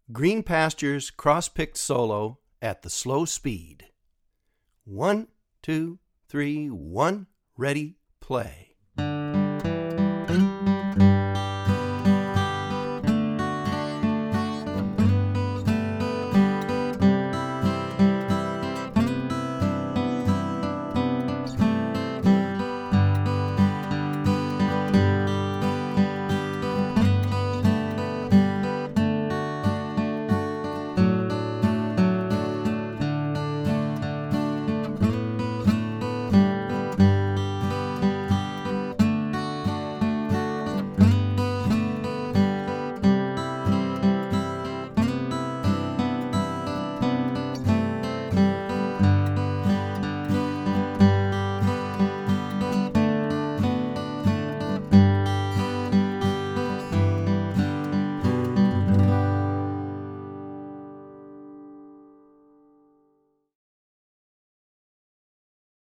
Green Pastures cross-picked solo at the slow speed. 1, 2, 3, 1, ready, play.